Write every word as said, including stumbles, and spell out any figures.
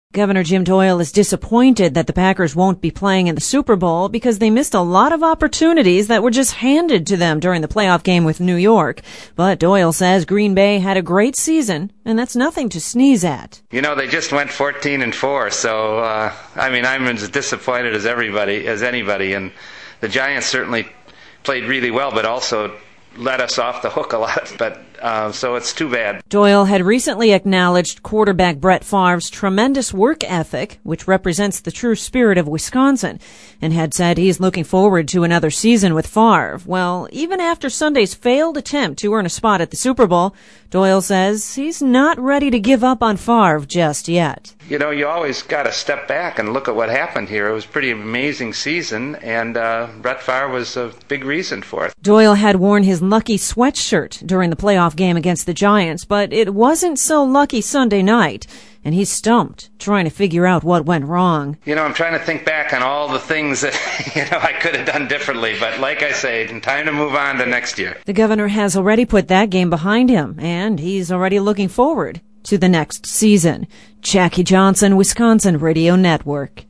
Governor Jim Doyle is disappointed that the Packers won't be playing in the Super Bowl because they missed a lot of opportunities that were just handed to them during the playoff game with New York. But Doyle says Green Bay had a great season, and that's nothing to sneeze at. You know, they just went fourteen and four, so, uh, I mean, I'm as disappointed as everybody, as anybody, and the Giants certainly played really well, but also let us off the hook a lot, but uh, so it's too bad. Doyle had recently acknowledged quarterback Brett Favre's tremendous work ethic, which represents the true spirit of Wisconsin, and had said he's looking forward to another season with Favre. Well, even after Sunday's failed attempt to earn a spot at the Super Bowl, Doyle says he's not ready to give up on Favre just yet. You know, you always got to step back and look at what happened here. It was a pretty amazing season, and uh, Brett Favre was a big reason for it. Doyle had worn his lucky sweatshirt during the playoff game against the Giants, but it wasn't so lucky Sunday night, and he's stumped, trying to figure out what went wrong. You know, I'm trying to think back on all the things that, you know, I could have done differently, but like I say, time to move on to next year. The governor has already put that game behind him, and he's already looking forward to the next season. Jackie Johnson, Wisconsin Radio Network.